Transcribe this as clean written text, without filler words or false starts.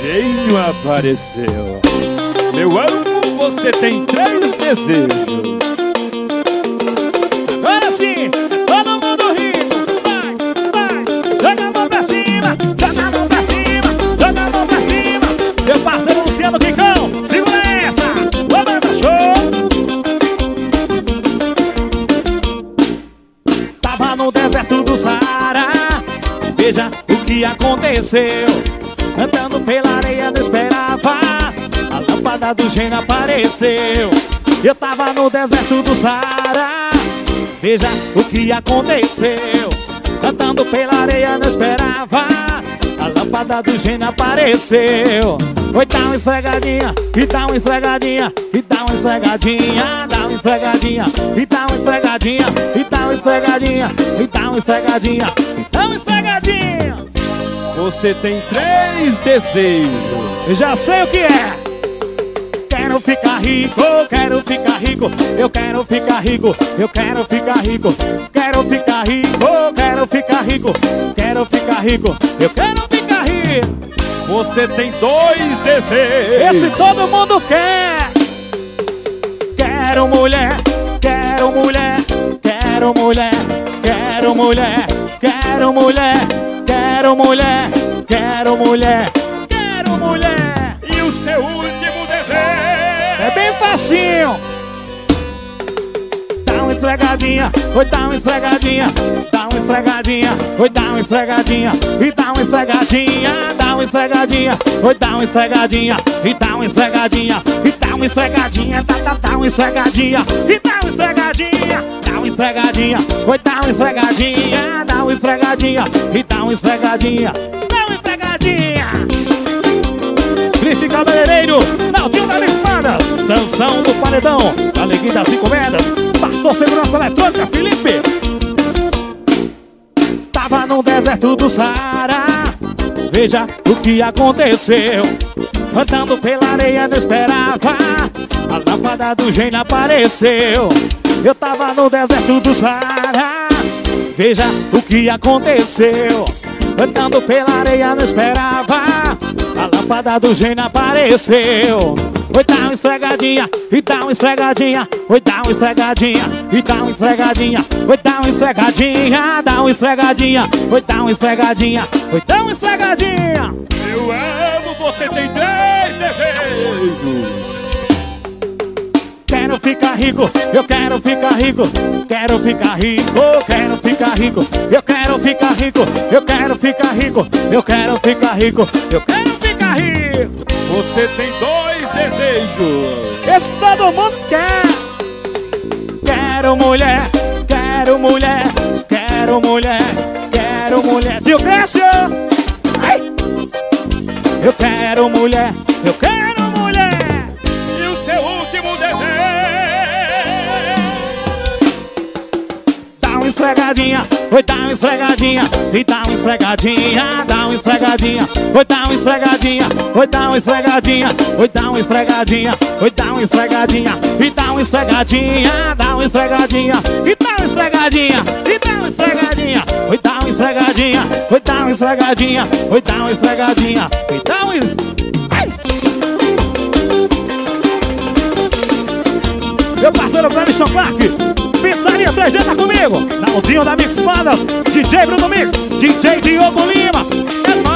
desejinho apareceu. Meu amo, você tem 3 desejos. Agora sim, todo mundo rindo. Vai, vai, joga a mão pra cima, joga a mão pra cima, joga a mão pra cima. Meu parceiro Luciano Quicão, segura essa, ô banda show. Tava no deserto do Saara, veja o que aconteceu. Andando pela areia não esperava, a lâmpada do gênio apareceu. Eu tava no deserto do Saara, veja o que aconteceu. Andando pela areia não esperava, a lâmpada do gênio apareceu. Oi, dá uma esfregadinha, e dá uma esfregadinha, e dá uma esfregadinha, dá uma esfregadinha, e dá uma esfregadinha, e dá uma esfregadinha, e dá uma esfregadinha, e dá uma esfregadinha. Você tem 3 desejos. Eu já sei o que é. Quero ficar rico, quero ficar rico, eu quero ficar rico, eu quero ficar rico, quero ficar rico, quero ficar rico, quero ficar rico, eu quero ficar rico. Você tem 2 desejos. Esse todo mundo quer. Quero mulher, quero mulher, quero mulher, quero mulher, quero mulher, quero mulher, quero mulher, quero mulher. E o seu último desejo? É bem facinho. Dá uma esfregadinha, oi, dá uma esfregadinha, dá uma esfregadinha, oi, dá uma esfregadinha, e dá uma esfregadinha, dá uma esfregadinha, oi, dá uma esfregadinha, e dá uma esfregadinha, e dá uma esfregadinha, dá uma esfregadinha, e dá uma esfregadinha, dá uma esfregadinha, oi, dá uma esfregadinha, dá uma esfregadinha, e dá uma esfregadinha, dá uma esfregadinha. Grife Cabeleireiros, Naldinho da Espada, Sansão do Paredão, Alegria das 5 Moedas, Bartô Segurança Eletrônica, Felipe. Tava no deserto do Saara, veja o que aconteceu. Andando pela areia não esperava, a lâmpada do gênio apareceu. Eu tava no deserto do Saara, veja o que aconteceu. Andando pela areia não esperava, a lâmpada do gênio apareceu. Oi, dá uma esfregadinha, e dá uma esfregadinha, oi, dá uma esfregadinha, e dá uma esfregadinha, oi, dá uma esfregadinha, dá uma esfregadinha, oi, dá uma esfregadinha, oi, dá uma esfregadinha. Eu amo, você tem 3 desejos. Quero ficar rico, eu quero ficar rico, quero ficar rico, quero ficar rico, eu quero ficar rico, eu quero ficar rico, eu quero ficar rico, eu quero ficar rico. Você tem 2 desejos. Esse todo mundo quer. Quero mulher, quero mulher, quero mulher, quero mulher. Tio Crescio! Ai! Eu quero mulher, eu quero mulher. E o seu último desejo? Dá uma esfregadinha, oi, dá uma esfregadinha, e dá uma esfregadinha, dá uma esfregadinha, oi, dá uma esfregadinha, oi, dá uma esfregadinha, oi, dá uma esfregadinha, oi, dá uma esfregadinha, e dá uma esfregadinha, dá uma esfregadinha, e dá uma esfregadinha, e dá uma esfregadinha, oi, dá uma esfregadinha, oi, dá uma esfregadinha, oi, dá uma esfregadinha, e dá uma ai! Meu parceiro Cleverson Clark, Pizzaria 3G tá comigo, Naldinho da Mix Bandas, DJ Bruno Mix, DJ Diogo Lima, é nóis.